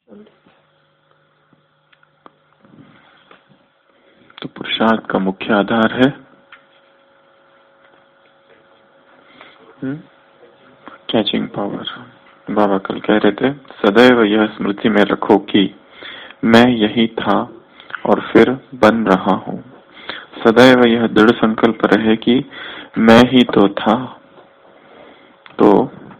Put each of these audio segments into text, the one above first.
तो पुरुषार्थ का मुख्य आधार है कैचिंग पावर। बाबा कल कह रहे थे, सदैव यह स्मृति में रखो कि मैं यही था और फिर बन रहा हूँ। सदैव यह दृढ़ संकल्प रहे कि मैं ही तो था। तो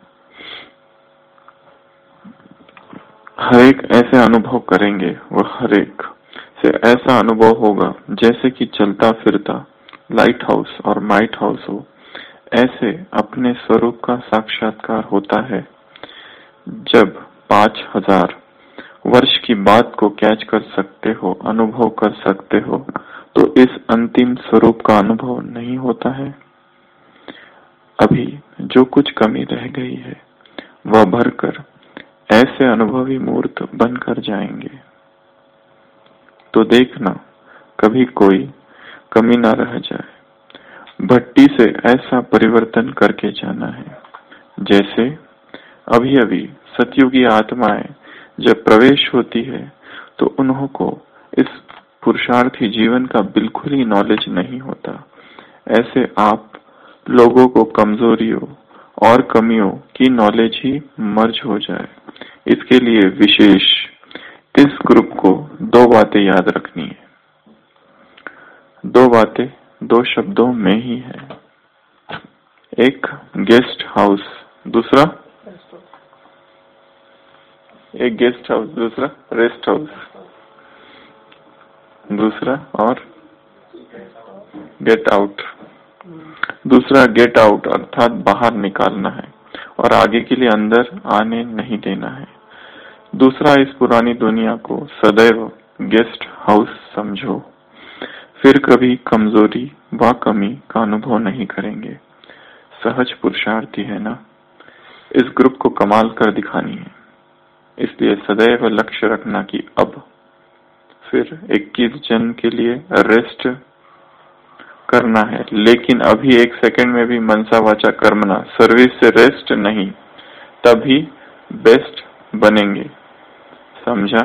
हर एक ऐसे अनुभव करेंगे, वो हर एक से ऐसा अनुभव होगा जैसे कि चलता फिरता लाइट हाउस और माइट हाउस हो। ऐसे अपने स्वरूप का साक्षात्कार होता है जब 5000 वर्ष की बात को कैच कर सकते हो, अनुभव कर सकते हो, तो इस अंतिम स्वरूप का अनुभव नहीं होता है। अभी जो कुछ कमी रह गई है वह भरकर ऐसे अनुभवी मूर्त बनकर जाएंगे। तो देखना कभी कोई कमी ना रह जाए। भट्टी से ऐसा परिवर्तन करके जाना है जैसे अभी अभी सतयुगी आत्माएं जब प्रवेश होती है तो उन्हों को इस पुरुषार्थी जीवन का बिल्कुल ही नॉलेज नहीं होता। ऐसे आप लोगों को कमजोरियों और कमियों की नॉलेज ही मर्ज हो जाए। इसके लिए विशेष इस ग्रुप को 2 बातें याद रखनी है। 2 बातें 2 शब्दों में ही है। एक गेस्ट हाउस, दूसरा एक गेस्ट हाउस, दूसरा रेस्ट हाउस, दूसरा और गेट आउट। दूसरा गेट आउट अर्थात बाहर निकालना है और आगे के लिए अंदर आने नहीं देना है। दूसरा, इस पुरानी दुनिया को सदैव गेस्ट हाउस समझो, फिर कभी कमजोरी व कमी का अनुभव नहीं करेंगे। सहज पुरुषार्थी है ना, इस ग्रुप को कमाल कर दिखानी है। इसलिए सदैव लक्ष्य रखना कि अब फिर 21 जन्म के लिए रेस्ट करना है, लेकिन अभी 1 सेकंड में भी मनसा वाचा कर्मणा, सर्विस से रेस्ट नहीं, तभी बेस्ट बनेंगे। समझा?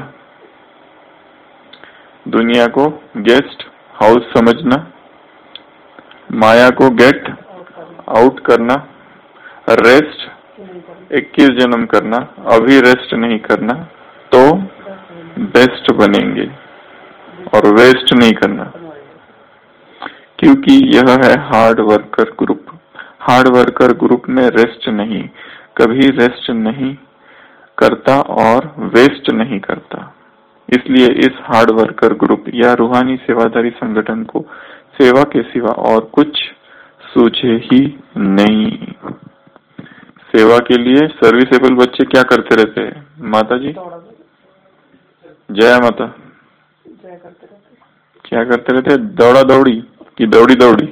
दुनिया को गेस्ट हाउस समझना, माया को गेट आउट करना, रेस्ट 21 जन्म करना, अभी रेस्ट नहीं करना, तो बेस्ट बनेंगे और वेस्ट नहीं करना। क्योंकि यह है hard worker group. Hard worker group में रेस्ट नहीं, कभी रेस्ट नहीं करता और वेस्ट नहीं करता। इसलिए इस हार्ड वर्कर ग्रुप या रूहानी सेवादारी संगठन को सेवा के सिवा और कुछ सूझे ही नहीं। सेवा के लिए सर्विसेबल बच्चे क्या करते रहते हैं? माता जी जय माता, क्या करते रहते? दौड़ा दौड़ी कि दौड़ी दौड़ी?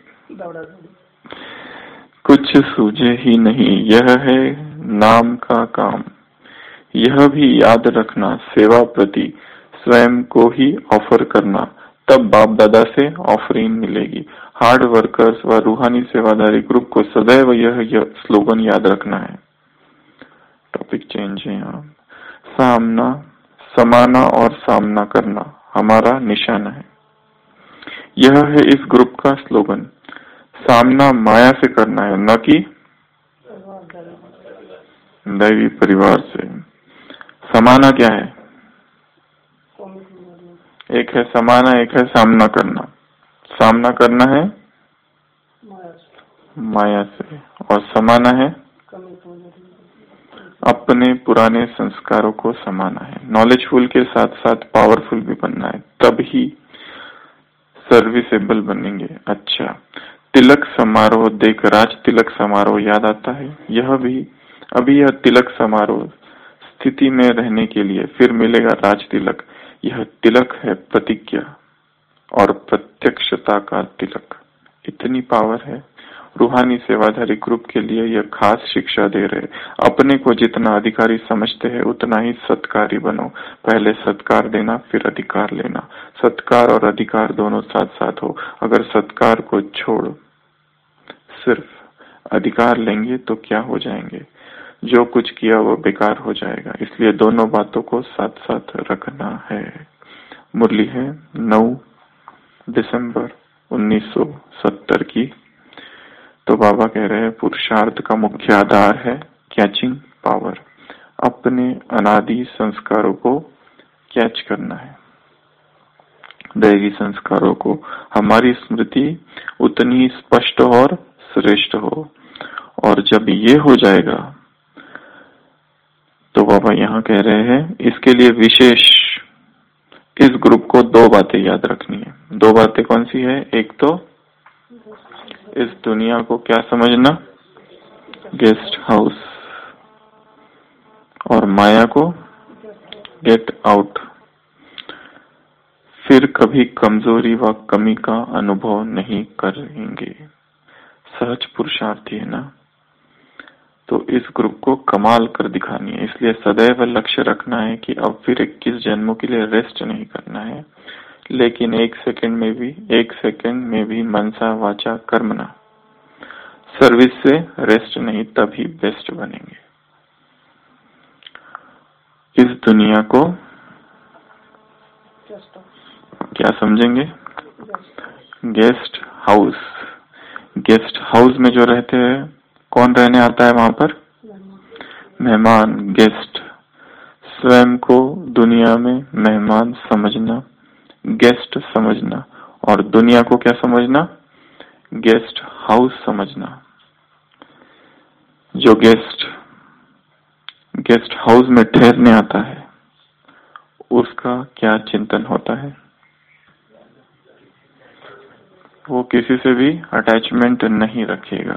कुछ सूझे ही नहीं। यह है नाम का काम। यह भी याद रखना, सेवा प्रति स्वयं को ही ऑफर करना, तब बाप दादा से ऑफरिंग मिलेगी। हार्ड वर्कर्स व रूहानी सेवादारी ग्रुप को सदैव यह स्लोगन याद रखना है। टॉपिक चेंज है यहाँ। सामना, समाना और सामना करना हमारा निशाना है। यह है इस ग्रुप का स्लोगन। सामना माया से करना है, न कि दैवी परिवार से। समाना क्या है? एक है समाना, एक है सामना करना। सामना करना है माया से और समाना है अपने पुराने संस्कारों को समाना है। नॉलेजफुल के साथ साथ पावरफुल भी बनना है, तभी सर्विसेबल बनेंगे। अच्छा, तिलक समारोह देख राज तिलक समारोह याद आता है। यह भी अभी यह तिलक समारोह स्थिति में रहने के लिए, फिर मिलेगा राज तिलक। यह तिलक है प्रतिज्ञा और प्रत्यक्षता का तिलक। इतनी पावर है। रूहानी सेवाधारी ग्रुप के लिए यह खास शिक्षा दे रहे। अपने को जितना अधिकारी समझते हैं उतना ही सत्कारी बनो। पहले सत्कार देना, फिर अधिकार लेना। सत्कार और अधिकार दोनों साथ साथ हो। अगर सत्कार को छोड़ सिर्फ अधिकार लेंगे तो क्या हो जाएंगे? जो कुछ किया वो बेकार हो जाएगा, इसलिए दोनों बातों को साथ साथ रखना है। मुरली है 9 दिसंबर 1970 की। तो बाबा कह रहे हैं पुरुषार्थ का मुख्य आधार है कैचिंग पावर, अपने अनादि संस्कारों को कैच करना है। दैवी संस्कारों को हमारी स्मृति उतनी स्पष्ट और श्रेष्ठ हो, और जब ये हो जाएगा तो बाबा यहाँ कह रहे हैं इसके लिए विशेष इस ग्रुप को 2 बातें याद रखनी है। 2 बातें कौन सी है? एक तो इस दुनिया को क्या समझना, गेस्ट हाउस, और माया को गेट आउट। फिर कभी कमजोरी व कमी का अनुभव नहीं करेंगे। सहज पुरुषार्थी है ना, तो इस ग्रुप को कमाल कर दिखानी है। इसलिए सदैव लक्ष्य रखना है कि अब फिर 21 जन्मों के लिए रेस्ट नहीं करना है, लेकिन 1 सेकंड में भी मनसा वाचा कर्मना, सर्विस से रेस्ट नहीं, तभी बेस्ट बनेंगे। इस दुनिया को क्या समझेंगे? Guest house. गेस्ट हाउस में जो रहते हैं, कौन रहने आता है वहां पर? मेहमान, गेस्ट। स्वयं को दुनिया में मेहमान समझना, गेस्ट समझना, और दुनिया को क्या समझना? गेस्ट हाउस समझना। जो गेस्ट हाउस में ठहरने आता है उसका क्या चिंतन होता है? वो किसी से भी अटैचमेंट नहीं रखेगा,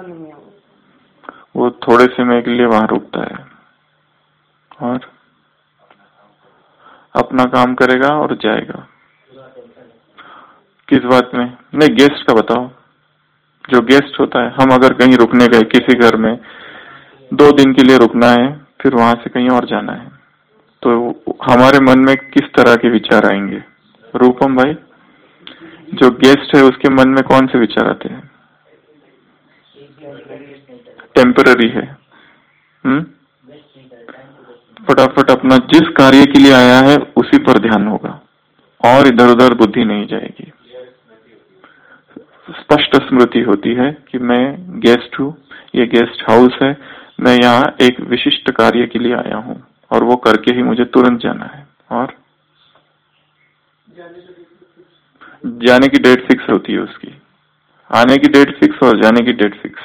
वो थोड़े समय के लिए वहां रुकता है और अपना काम करेगा और जाएगा। किस बात में? नहीं, गेस्ट का बताओ। जो गेस्ट होता है, हम अगर कहीं रुकने गए किसी घर में, 2 दिन के लिए रुकना है, फिर वहां से कहीं और जाना है, तो हमारे मन में किस तरह के विचार आएंगे? रूपम भाई, जो गेस्ट है उसके मन में कौन से विचार आते हैं? टेम्पररी है। फटाफट अपना जिस कार्य के लिए आया है उसी पर ध्यान होगा और इधर उधर बुद्धि नहीं जाएगी। स्पष्ट स्मृति होती है कि मैं गेस्ट हूँ, ये गेस्ट हाउस है, मैं यहाँ एक विशिष्ट कार्य के लिए आया हूँ और वो करके ही मुझे तुरंत जाना है। और जाने की डेट फिक्स होती है उसकी, आने की डेट फिक्स और जाने की डेट फिक्स।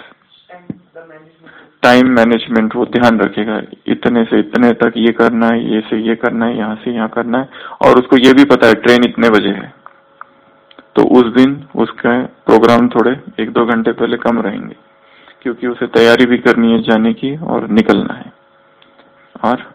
टाइम मैनेजमेंट वो ध्यान रखेगा, इतने से इतने तक ये करना है, ये से ये करना है, यहाँ से यहाँ करना है, और उसको ये भी पता है ट्रेन इतने बजे है, तो उस दिन उसका प्रोग्राम थोड़े 1-2 घंटे पहले कम रहेंगे, क्योंकि उसे तैयारी भी करनी है जाने की और निकलना है। और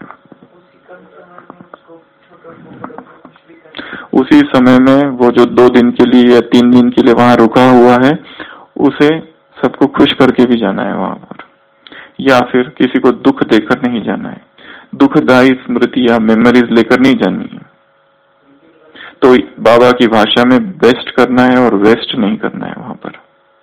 उसी समय में वो जो 2 दिन के लिए या 3 दिन के लिए वहां रुका हुआ है, उसे सबको खुश करके भी जाना है वहां पर, या फिर किसी को दुख देकर नहीं जाना है, दुखदायी स्मृति या मेमोरीज लेकर नहीं जानी है। तो बाबा की भाषा में बेस्ट करना है और वेस्ट नहीं करना है वहां पर।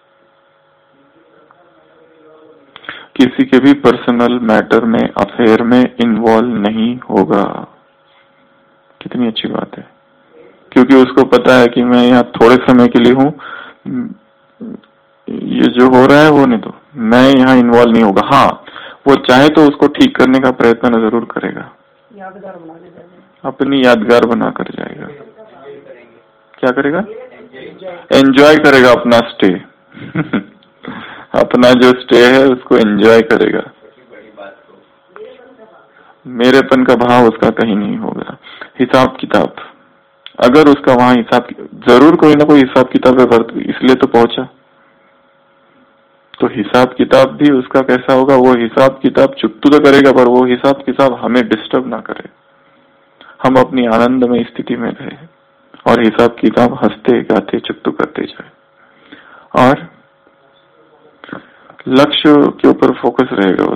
किसी के भी पर्सनल मैटर में, अफेयर में इन्वॉल्व नहीं होगा। कितनी अच्छी बात है, क्योंकि उसको पता है कि मैं यहाँ थोड़े समय के लिए हूँ, ये जो हो रहा है वो नहीं, तो मैं यहाँ इन्वॉल्व नहीं होगा। हाँ, वो चाहे तो उसको ठीक करने का प्रयत्न जरूर करेगा, अपनी यादगार बना कर जाएगा। क्या करेगा? एंजॉय करेगा अपना स्टे अपना जो स्टे है उसको एंजॉय करेगा। मेरेपन का भाव उसका कहीं नहीं होगा। हिसाब किताब, अगर उसका वहां हिसाब, जरूर कोई ना कोई हिसाब किताब है, इसलिए तो पहुंचा, तो हिसाब किताब भी उसका कैसा होगा? वो हिसाब किताब चुप्तू तो करेगा, पर वो हिसाब किताब हमें डिस्टर्ब ना करे, हम अपनी आनंदमय स्थिति में रहे और हिसाब किताब हंसते गाते चुप्तू करते जाए, और लक्ष्य के ऊपर फोकस रहेगा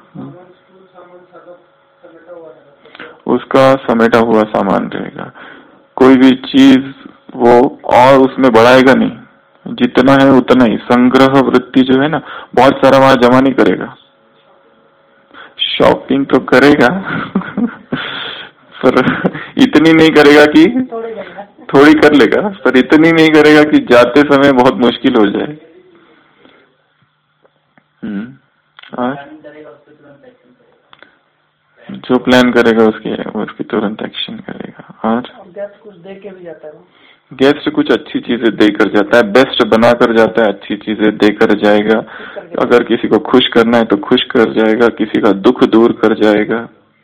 उसका समेटा हुआ सामान रहेगा। कोई भी चीज वो और उसमें बढ़ाएगा नहीं, जितना है उतना ही। संग्रह वृत्ति जो है ना, बहुत सारा वहां जमा नहीं करेगा। शॉपिंग तो करेगा पर इतनी नहीं करेगा कि थोड़ी कर लेगा, पर इतनी नहीं करेगा कि जाते समय बहुत मुश्किल हो जाए। और जो प्लान करेगा उसकी तुरंत एक्शन करेगा। और गेस्ट कुछ दे के भी जाता है, गेस्ट कुछ अच्छी चीजें देकर जाता है, बेस्ट बनाकर जाता है, अच्छी चीजें देकर जाएगा। अगर किसी को खुश करना है तो खुश कर जाएगा, किसी का दुख दूर कर जाएगा,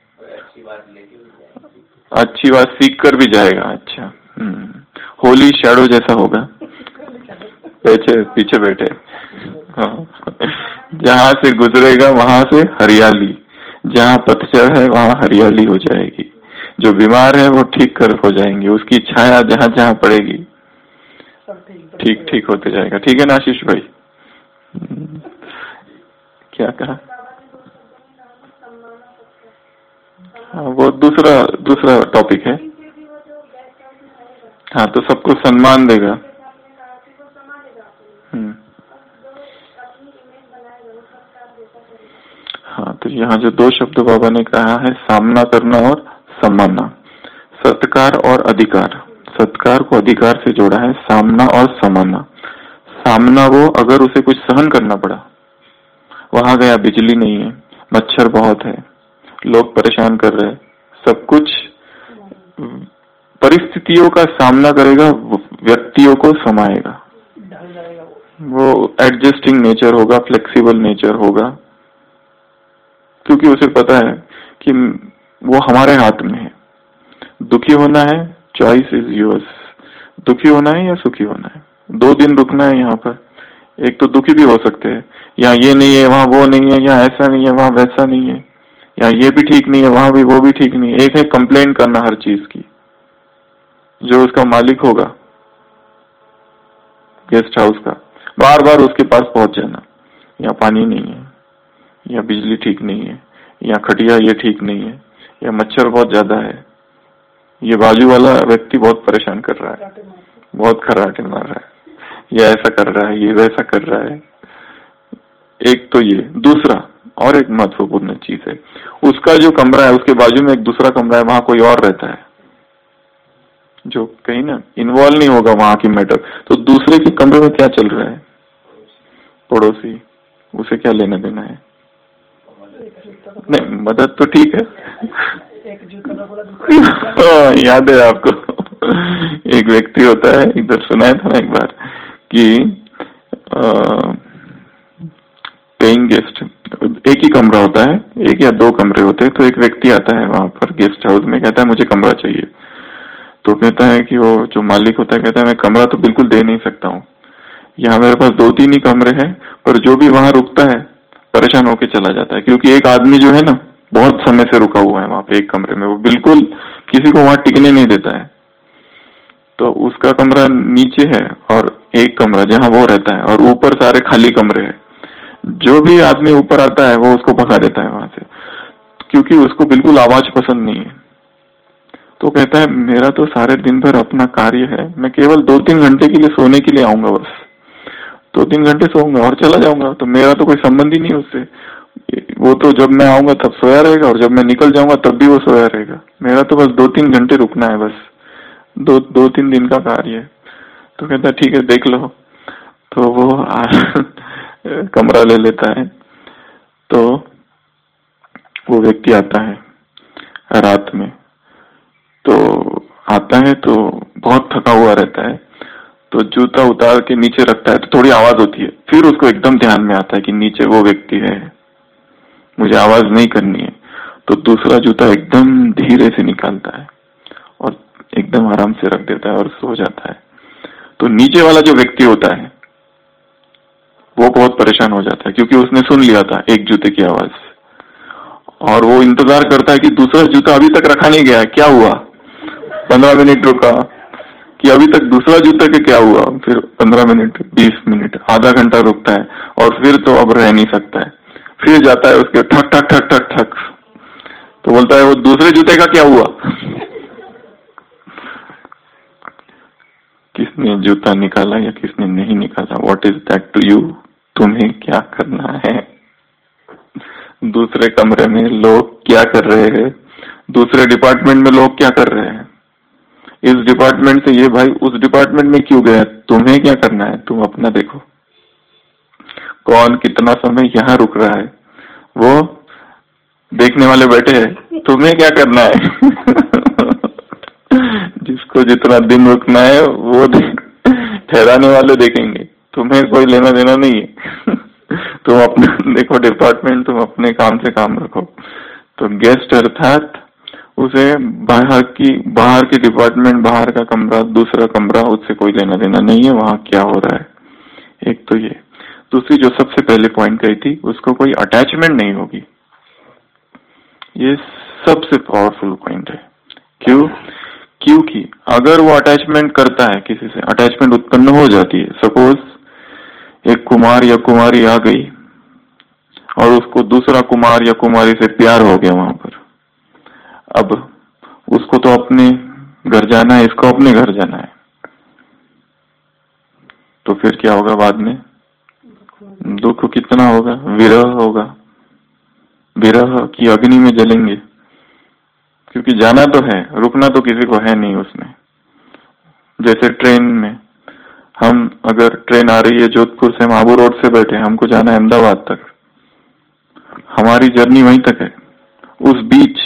अच्छी बात सीख कर भी जाएगा। अच्छा, होली शैडो जैसा होगा, पीछे बैठे। हाँ, जहाँ से गुजरेगा वहां से हरियाली, जहाँ पतझड़ है वहाँ हरियाली हो जाएगी। जो बीमार है वो ठीक कर हो जाएंगे, उसकी छाया जहाँ जहाँ पड़ेगी ठीक ठीक होते जाएगा। ठीक है ना आशीष भाई? क्या कहा? हाँ, वो दूसरा टॉपिक है। हाँ, तो सबको सम्मान देगा। हाँ, तो यहाँ जो दो शब्द बाबा ने कहा है, सामना करना और सम्मानना, सत्कार और अधिकार। सत्कार को अधिकार से जोड़ा है, सामना और सम्मानना। सामना वो अगर उसे कुछ सहन करना पड़ा, वहां गया बिजली नहीं है, मच्छर बहुत है, लोग परेशान कर रहे, सब कुछ परिस्थितियों का सामना करेगा, व्यक्तियों को समाएगा, वो एडजस्टिंग नेचर होगा, फ्लेक्सिबल नेचर होगा, क्योंकि उसे पता है कि वो हमारे हाथ में है। दुखी होना है, चॉइस इज योर्स। दुखी होना है या सुखी होना है, 2 दिन रुकना है यहाँ पर। एक तो दुखी भी हो सकते हैं, यहाँ ये नहीं है, वहाँ वो नहीं है, यहाँ ऐसा नहीं है, वहाँ वैसा नहीं है, यहाँ ये भी ठीक नहीं है, वहाँ भी वो भी ठीक नहीं है। एक है कंप्लेन करना हर चीज की, जो उसका मालिक होगा गेस्ट हाउस का, बार बार उसके पास पहुंच जाना, यहाँ पानी नहीं है, यहाँ बिजली ठीक नहीं है, यहाँ खटिया ये ठीक नहीं है, या मच्छर बहुत ज्यादा है, ये बाजू वाला व्यक्ति बहुत परेशान कर रहा है, बहुत खर्राटे मार रहा है, ये ऐसा कर रहा है, ये वैसा कर रहा है। एक तो ये। दूसरा और एक महत्वपूर्ण चीज है, उसका जो कमरा है उसके बाजू में एक दूसरा कमरा है, वहां कोई और रहता है जो कहीं ना इन्वॉल्व नहीं होगा वहां की मैटर, तो दूसरे के कमरे में क्या चल रहा है, पड़ोसी, उसे क्या लेना देना है? नहीं, मदद तो ठीक है। याद है आपको? एक व्यक्ति होता है, इधर सुनाया था ना एक बार कि पेइंग गेस्ट, एक ही कमरा होता है, एक या 2 कमरे होते हैं, तो एक व्यक्ति आता है वहां पर गेस्ट हाउस में, कहता है मुझे कमरा चाहिए। तो कहता है कि वो जो मालिक होता है कहता है मैं कमरा तो बिल्कुल दे नहीं सकता हूँ, यहाँ मेरे पास 2-3 ही कमरे हैं, पर जो भी वहां रुकता है परेशान होके चला जाता है, क्योंकि एक आदमी जो है ना बहुत समय से रुका हुआ है वहां पे एक कमरे में, वो बिल्कुल किसी को वहां टिकने नहीं देता है। तो उसका कमरा नीचे है और एक कमरा जहाँ वो रहता है, और ऊपर सारे खाली कमरे हैं। जो भी आदमी ऊपर आता है वो उसको भगा देता है वहां से, क्योंकि उसको बिल्कुल आवाज पसंद नहीं है। तो कहता है मेरा तो सारे दिन भर अपना कार्य है, मैं केवल 2-3 घंटे के लिए सोने के लिए आऊंगा, बस 2-3 घंटे सोऊंगा और चला जाऊंगा, तो मेरा तो कोई संबंध ही नहीं उससे। वो तो जब मैं आऊंगा तब सोया रहेगा, और जब मैं निकल जाऊंगा तब भी वो सोया रहेगा। मेरा तो बस 2-3 घंटे रुकना है, बस 2-3 दिन का कार्य है। तो कहता है ठीक है देख लो। तो वो कमरा ले लेता है। तो वो व्यक्ति आता है रात में, तो आता है तो बहुत थका हुआ रहता है, तो जूता उतार के नीचे रखता है, तो थोड़ी आवाज होती है, फिर उसको एकदम ध्यान में आता है कि नीचे वो व्यक्ति है, मुझे आवाज नहीं करनी है। तो दूसरा जूता एकदम धीरे से निकालता है और एकदम आराम से रख देता है और सो जाता है। तो नीचे वाला जो व्यक्ति होता है वो बहुत परेशान हो जाता है, क्योंकि उसने सुन लिया था एक जूते की आवाज, और वो इंतजार करता है कि दूसरा जूता अभी तक रखा नहीं गया है, क्या हुआ। 15 मिनट रुका कि अभी तक दूसरा जूता के क्या हुआ, फिर 15 मिनट, 20 मिनट, आधा घंटा रुकता है, और फिर तो अब रह नहीं सकता है, फिर जाता है उसके ठक ठक ठक ठक ठक, तो बोलता है वो दूसरे जूते का क्या हुआ। किसने जूता निकाला या किसने नहीं निकाला, what is that to you, तुम्हें क्या करना है। दूसरे कमरे में लोग क्या कर रहे हैं, दूसरे डिपार्टमेंट में लोग क्या कर रहे हैं, इस डिपार्टमेंट से ये भाई उस डिपार्टमेंट में क्यों गया, तुम्हें क्या करना है, तुम अपना देखो। कौन कितना समय यहाँ रुक रहा है वो देखने वाले बैठे हैं, तुम्हें क्या करना है। जिसको जितना दिन रुकना है वो ठहराने वाले देखेंगे, तुम्हें कोई लेना देना नहीं है। तुम अपना देखो डिपार्टमेंट, तुम अपने काम से काम रखो। तो गेस्ट अर्थात उसे बाहर की डिपार्टमेंट, बाहर का कमरा, दूसरा कमरा, उससे कोई लेना देना नहीं है, वहां क्या हो रहा है। एक तो ये। दूसरी जो सबसे पहले पॉइंट कही थी, उसको कोई अटैचमेंट नहीं होगी। ये सबसे पावरफुल पॉइंट है। क्योंकि अगर वो अटैचमेंट करता है किसी से, अटैचमेंट उत्पन्न हो जाती है। सपोज एक कुमार या कुमारी आ गई और उसको दूसरा कुमार या कुमारी से प्यार हो गया वहां पर। अब उसको तो अपने घर जाना है, इसको अपने घर जाना है, तो फिर क्या होगा बाद में, दुख कितना होगा, विरह होगा, विरह की अग्नि में जलेंगे। क्योंकि जाना तो है, रुकना तो किसी को है नहीं उसमें। जैसे ट्रेन में हम, अगर ट्रेन आ रही है जोधपुर से, हम आबू रोड से बैठे, हमको जाना है अहमदाबाद तक, हमारी जर्नी वहीं तक है। उस बीच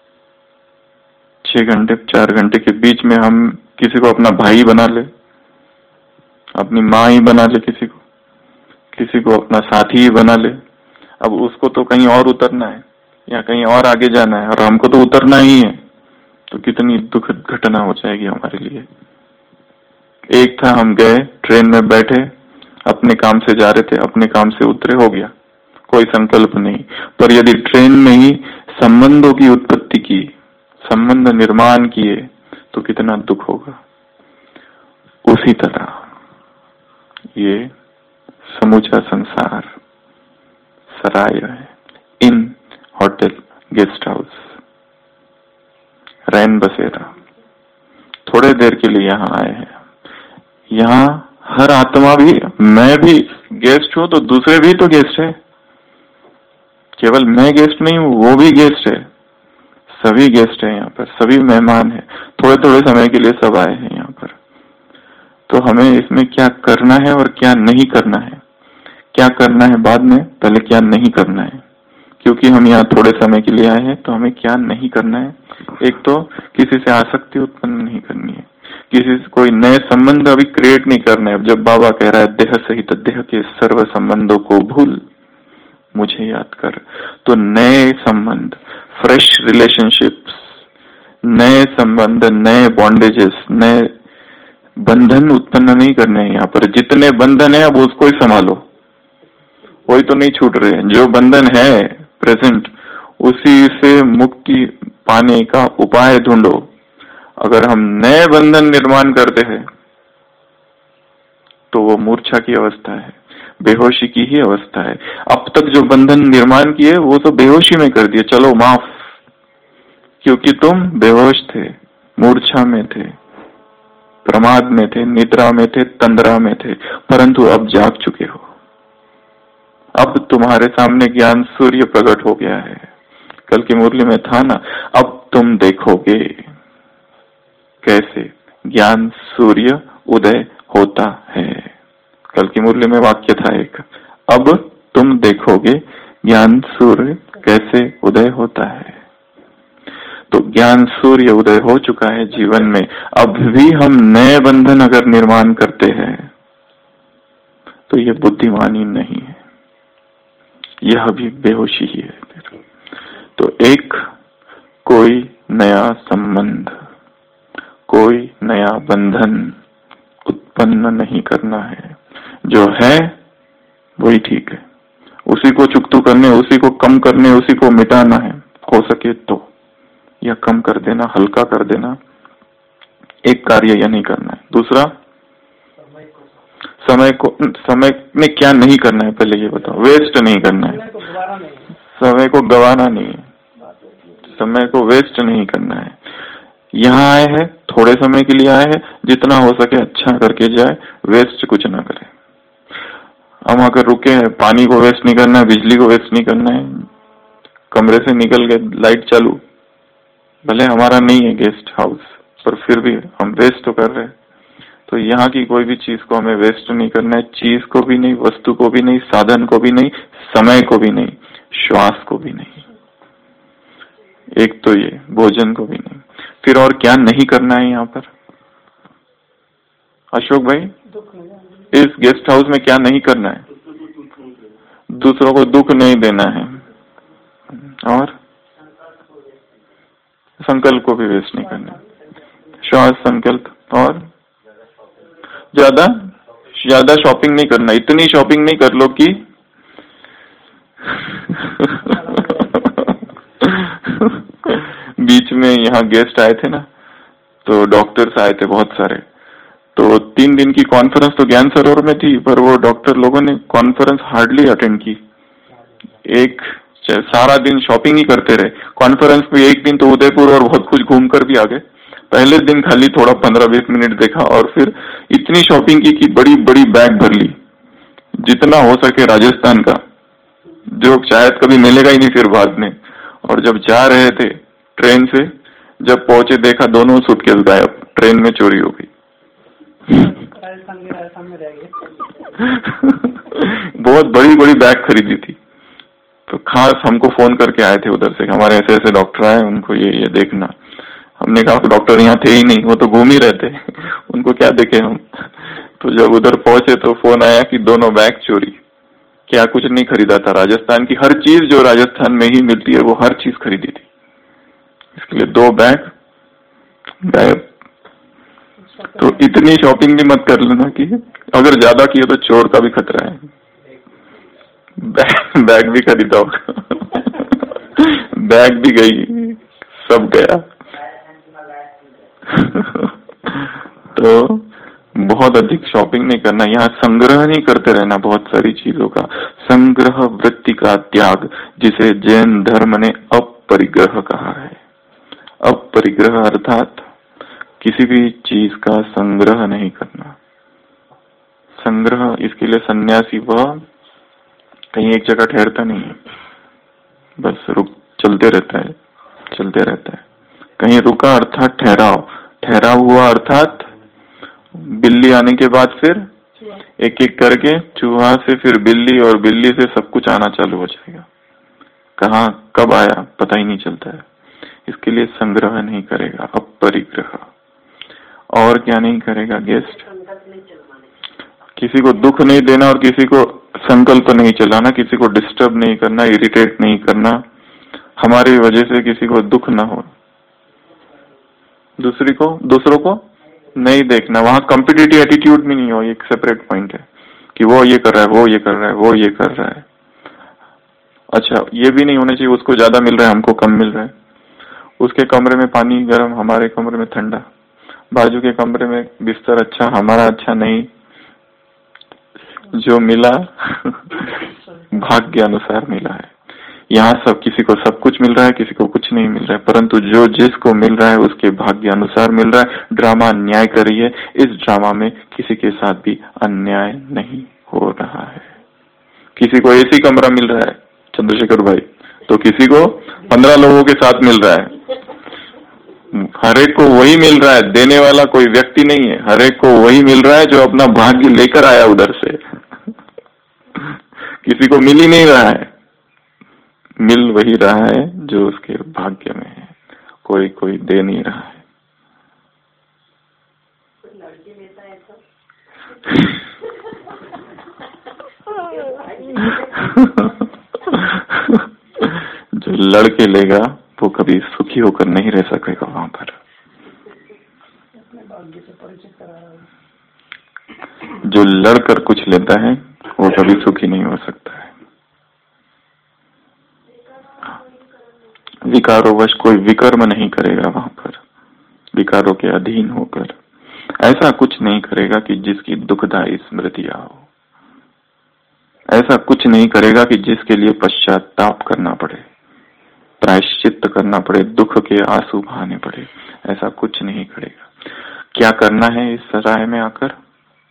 6 घंटे 4 घंटे के बीच में हम किसी को अपना भाई बना ले, अपनी माँ ही बना ले, किसी को अपना साथी ही बना ले। अब उसको तो कहीं और उतरना है या कहीं और आगे जाना है, और हमको तो उतरना ही है, तो कितनी दुखद घटना हो जाएगी हमारे लिए। एक था, हम गए ट्रेन में बैठे, अपने काम से जा रहे थे, अपने काम से उतरे, हो गया, कोई संकल्प नहीं। पर यदि ट्रेन में ही संबंधों की उत्पत्ति की, संबंध निर्माण किए, तो कितना दुख होगा। उसी तरह ये समूचा संसार सराय है, इन होटल, गेस्ट हाउस, रैन बसेरा, थोड़े देर के लिए यहाँ आए हैं। यहाँ हर आत्मा भी, मैं भी गेस्ट हूं तो दूसरे भी तो गेस्ट है। केवल मैं गेस्ट नहीं हूं, वो भी गेस्ट है, सभी गेस्ट है यहाँ पर, सभी मेहमान है। थोड़े थोड़े समय के लिए सब आए हैं यहाँ पर। तो हमें इसमें क्या करना है और क्या नहीं करना है, क्या करना है बाद में, पहले क्या नहीं करना है। क्योंकि हम यहाँ थोड़े समय के लिए आए हैं, तो हमें क्या नहीं करना है। एक तो किसी से आसक्ति उत्पन्न नहीं करनी है, किसी से कोई नए संबंध अभी क्रिएट नहीं करना है। जब बाबा कह रहा है देह सहित देह के सर्व संबंधों को भूल, मुझे याद कर, तो नए संबंध, फ्रेश रिलेशनशिप्स, नए संबंध, नए बॉन्डेजेस, नए बंधन उत्पन्न नहीं करने हैं यहाँ पर। जितने बंधन है अब उसको ही संभालो, कोई तो नहीं छूट रहे। जो बंधन है प्रेजेंट, उसी से मुक्ति पाने का उपाय ढूंढो। अगर हम नए बंधन निर्माण करते हैं तो वो मूर्छा की अवस्था है, बेहोशी की ही अवस्था है। अब तक जो बंधन निर्माण किए वो तो बेहोशी में कर दिए, चलो माफ, क्योंकि तुम बेहोश थे, मूर्छा में थे, प्रमाद में थे, निद्रा में थे, तंद्रा में थे, परंतु अब जाग चुके हो। अब तुम्हारे सामने ज्ञान सूर्य प्रकट हो गया है। कल की मुरली में था ना, अब तुम देखोगे कैसे ज्ञान सूर्य उदय होता है। कल की मुरली में वाक्य था एक, अब तुम देखोगे ज्ञान सूर्य कैसे उदय होता है। तो ज्ञान सूर्य उदय हो चुका है जीवन में, अब भी हम नए बंधन अगर निर्माण करते हैं तो ये बुद्धिमानी नहीं है, यह भी बेहोशी ही है। तो एक, कोई नया संबंध, कोई नया बंधन उत्पन्न नहीं करना है। जो है वही ठीक है, उसी को चुकतू करने, उसी को कम करने, उसी को मिटाना है, हो सके तो, या कम कर देना, हल्का कर देना। एक कार्य यह नहीं करना है। दूसरा, समय में क्या नहीं करना है, पहले ये बताओ। वेस्ट नहीं करना है, समय को गवाना नहीं है, समय को वेस्ट नहीं करना है। यहाँ आए हैं, थोड़े समय के लिए आए हैं, जितना हो सके अच्छा करके जाए, वेस्ट कुछ ना करे। हम अगर रुके हैं, पानी को वेस्ट नहीं करना है, बिजली को वेस्ट नहीं करना है, कमरे से निकल गए, लाइट चालू, भले हमारा नहीं है गेस्ट हाउस, पर फिर भी हम वेस्ट तो कर रहे हैं। तो यहाँ की कोई भी चीज को हमें वेस्ट नहीं करना है, चीज को भी नहीं, वस्तु को भी नहीं, साधन को भी नहीं, समय को भी नहीं, श्वास को भी नहीं, एक तो ये, भोजन को भी नहीं। फिर और क्या नहीं करना है यहाँ पर अशोक भाई? इस गेस्ट हाउस में क्या नहीं करना है? दूसरों को दुख नहीं देना है, और संकल्प को भी वेस्ट नहीं करना, श्वास, संकल्प, और ज्यादा शॉपिंग नहीं करना। इतनी शॉपिंग नहीं कर लो कि बीच में यहाँ गेस्ट आए थे ना, तो डॉक्टर्स आए थे बहुत सारे, तो 3 दिन की कॉन्फ्रेंस तो ज्ञान सरोवर में थी, पर वो डॉक्टर लोगों ने कॉन्फ्रेंस हार्डली अटेंड की। एक सारा दिन शॉपिंग ही करते रहे। कॉन्फ्रेंस में एक दिन तो उदयपुर और बहुत कुछ घूम कर भी आ गए। पहले दिन खाली थोड़ा 15-20 मिनट देखा, और फिर इतनी शॉपिंग की कि बड़ी बड़ी बैग भर ली, जितना हो सके राजस्थान का, जो शायद कभी मिलेगा ही नहीं फिर बाद में। और जब जा रहे थे ट्रेन से, जब पहुंचे देखा दोनों सूटकेस गायब, ट्रेन में चोरी हो गई। बहुत बड़ी बड़ी बैग खरीदी थी, तो खास हमको फोन करके आए थे उधर से, हमारे ऐसे ऐसे डॉक्टर आए, उनको ये देखना। हमने कहा डॉक्टर यहाँ थे ही नहीं, वो तो घूम ही रहे थे, उनको क्या देखे हम। तो जब उधर पहुंचे तो फोन आया कि दोनों बैग चोरी। क्या कुछ नहीं खरीदा था, राजस्थान की हर चीज जो राजस्थान में ही मिलती है वो हर चीज खरीदी थी, इसके लिए 2 बैग गायब। तो इतनी शॉपिंग भी मत कर लेना कि अगर ज्यादा किए तो चोर का भी खतरा है। बैग भी खरीदा होगा, बैग भी गई, सब गया। तो बहुत अधिक शॉपिंग नहीं करना, यहाँ संग्रह नहीं करते रहना बहुत सारी चीजों का। संग्रह वृत्ति का त्याग, जिसे जैन धर्म ने अपरिग्रह कहा है। अपरिग्रह अर्थात किसी भी चीज का संग्रह नहीं करना। संग्रह, इसके लिए सन्यासी वह कहीं एक जगह ठहरता नहीं है, बस चलते रहता है। कहीं रुका अर्थात ठहराव, ठहरा हुआ अर्थात बिल्ली आने के बाद फिर एक एक करके चूहा से फिर बिल्ली, और बिल्ली से सब कुछ आना चालू हो जाएगा। कहाँ कब आया पता ही नहीं चलता है। इसके लिए संग्रह नहीं करेगा, अपरिग्रह। और क्या नहीं करेगा गेस्ट? किसी को दुख नहीं देना और किसी को संकल्प नहीं चलाना, किसी को डिस्टर्ब नहीं करना, इरिटेट नहीं करना, हमारी वजह से किसी को दुख ना हो। दूसरों को नहीं देखना, वहां कॉम्पिटिटिव एटीट्यूड भी नहीं हो, एक सेपरेट पॉइंट है कि वो ये कर रहा है, वो ये कर रहा है, वो ये कर रहा है। अच्छा, ये भी नहीं होना चाहिए उसको ज्यादा मिल रहा है, हमको कम मिल रहा है। उसके कमरे में पानी गर्म, हमारे कमरे में ठंडा। बाजू के कमरे में बिस्तर अच्छा, हमारा अच्छा नहीं। जो मिला भाग्य अनुसार मिला है। यहाँ सब, किसी को सब कुछ मिल रहा है, किसी को कुछ नहीं मिल रहा है, परंतु जो जिसको मिल रहा है उसके भाग्य अनुसार मिल रहा है। ड्रामा अन्याय करिए, इस ड्रामा में किसी के साथ भी अन्याय नहीं हो रहा है। किसी को एसी कमरा मिल रहा है चंद्रशेखर भाई, तो किसी को 15 लोगों के साथ मिल रहा है। हर एक को वही मिल रहा है, देने वाला कोई व्यक्ति नहीं है, हर एक को वही मिल रहा है जो अपना भाग्य लेकर आया उधर से। किसी को मिल ही नहीं रहा है, मिल वही रहा है जो उसके भाग्य में है, कोई दे नहीं रहा है। जो लड़के लेगा वो कभी सुखी होकर नहीं रह सकेगा वहां पर। जो लड़कर कुछ लेता है वो कभी सुखी नहीं हो सकता है। विकारोवश कोई विकर्म नहीं करेगा वहां पर, विकारों के अधीन होकर ऐसा कुछ नहीं करेगा कि जिसकी दुखदायी स्मृतियां हो। ऐसा कुछ नहीं करेगा कि जिसके लिए पश्चाताप करना पड़े, प्रायश्चित करना पड़े, दुख के आंसू बहाने पड़े। ऐसा कुछ नहीं करेगा। क्या करना है इस सराय में आकर?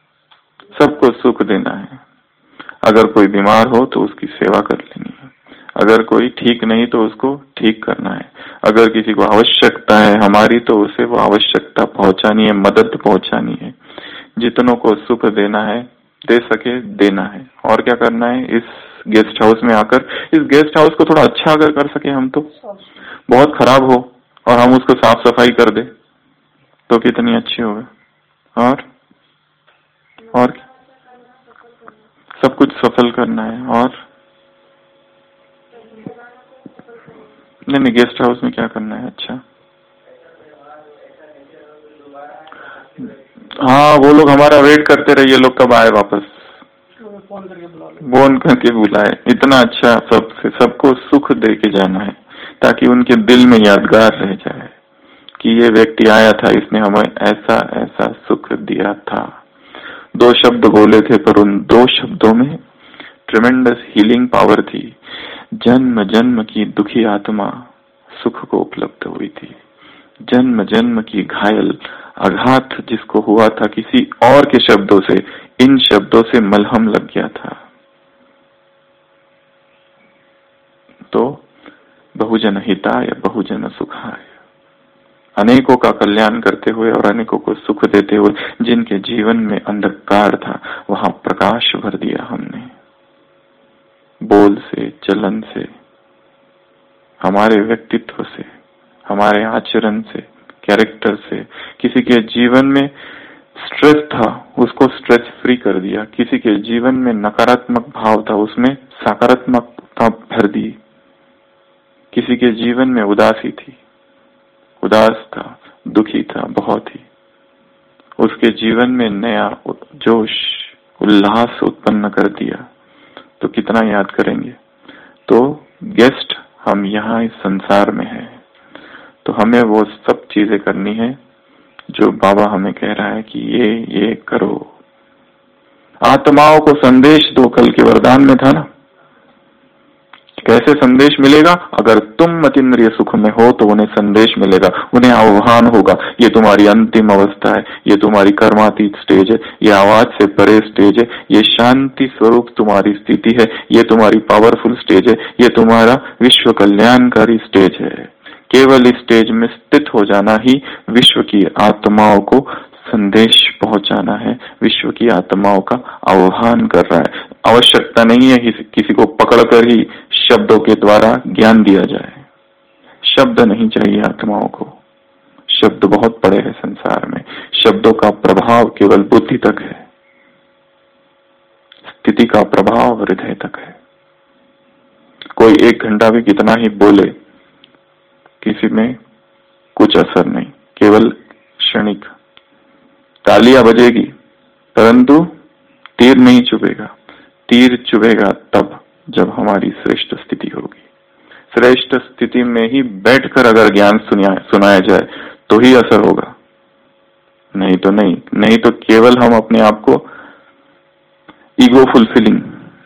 सबको सुख देना है। अगर कोई बीमार हो तो उसकी सेवा कर लेनी है, अगर कोई ठीक नहीं तो उसको ठीक करना है। अगर किसी को आवश्यकता है हमारी तो उसे वो आवश्यकता पहुंचानी है, मदद पहुंचानी है। जितनों को सुख देना है, दे सके देना है। और क्या करना है, इस गेस्ट हाउस में आकर इस गेस्ट हाउस को थोड़ा अच्छा अगर कर सके हम तो, बहुत खराब हो और हम उसको साफ सफाई कर दे तो कितनी अच्छी होगा। और सब कुछ सफल करना है। और नहीं, गेस्ट हाउस में क्या करना है, अच्छा हाँ, वो लोग हमारा वेट करते रहे, ये लोग कब आए वापस, फोन करके बुलाए। इतना अच्छा सबको सुख दे के जाना है ताकि उनके दिल में यादगार रह जाए कि ये व्यक्ति आया था, इसने हमें ऐसा ऐसा सुख दिया था। 2 शब्द बोले थे पर उन 2 शब्दों में ट्रिमेंडस हीलिंग पावर थी। जन्म जन्म की दुखी आत्मा सुख को उपलब्ध हुई थी। जन्म जन्म की घायल आघात जिसको हुआ था किसी और के शब्दों से, इन शब्दों से मलहम लग गया था। तो बहुजन हिताय बहुजन सुखाय, अनेकों का कल्याण करते हुए और अनेकों को सुख देते हुए, जिनके जीवन में अंधकार था वहां प्रकाश भर दिया हमने। बोल से, चलन से, हमारे व्यक्तित्व से, हमारे आचरण से, कैरेक्टर से। किसी के जीवन में स्ट्रेस था, उसको स्ट्रेस फ्री कर दिया। किसी के जीवन में नकारात्मक भाव था, उसमें सकारात्मकता भर दी। किसी के जीवन में उदासी थी, उदास था, दुखी था बहुत ही, उसके जीवन में नया जोश, उल्लास उत्पन्न कर दिया। तो कितना याद करेंगे। तो गेस्ट हम यहाँ इस संसार में हैं, तो हमें वो सब चीजें करनी है जो बाबा हमें कह रहा है कि ये करो। आत्माओं को संदेश दो, कल के वरदान में था ना। कैसे संदेश मिलेगा, अगर तुम अतीन्द्रिय सुख में हो तो उन्हें संदेश मिलेगा, उन्हें आह्वान होगा। ये तुम्हारी अंतिम अवस्था है, ये तुम्हारी कर्मातीत स्टेज है, ये आवाज से परे स्टेज है, ये शांति स्वरूप तुम्हारी स्थिति है, ये तुम्हारी पावरफुल स्टेज है, ये तुम्हारा विश्व कल्याणकारी स्टेज है। केवल इस स्टेज में स्थित हो जाना ही विश्व की आत्माओं को संदेश पहुंचाना है, विश्व की आत्माओं का आह्वान कर रहा है। आवश्यकता नहीं है किसी को पकड़कर ही शब्दों के द्वारा ज्ञान दिया जाए। शब्द नहीं चाहिए आत्माओं को। शब्द बहुत पड़े हैं संसार में, शब्दों का प्रभाव केवल बुद्धि तक है, स्थिति का प्रभाव हृदय तक है। कोई 1 घंटा भी कितना ही बोले, किसी में कुछ असर नहीं, केवल क्षणिक। तालियां बजेगी परंतु तीर नहीं चुभेगा। तीर चुभेगा तब जब हमारी श्रेष्ठ स्थिति होगी। श्रेष्ठ स्थिति में ही बैठकर अगर ज्ञान सुनाया जाए तो ही असर होगा, नहीं तो नहीं। नहीं तो केवल हम अपने आप को ईगो फुलफिलिंग,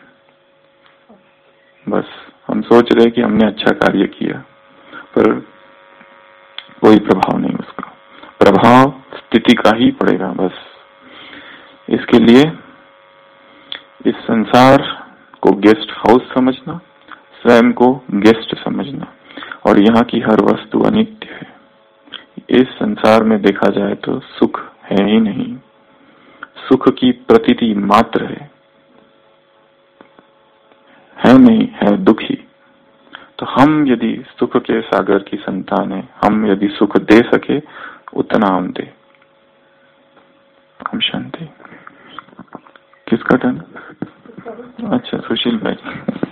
बस हम सोच रहे कि हमने अच्छा कार्य किया पर कोई प्रभाव नहीं, उसका प्रभाव स्थिति का ही पड़ेगा बस। इसके लिए इस संसार को गेस्ट हाउस समझना, स्वयं को गेस्ट समझना, और यहाँ की हर वस्तु अनित्य है। इस संसार में देखा जाए तो सुख है ही नहीं, सुख की प्रतीति मात्र है नहीं, है दुखी। तो हम यदि सुख के सागर की संतान है, हम यदि सुख दे सके उतना हम दे। हम शांति। किसका टर्न? अच्छा, सुशील भाई।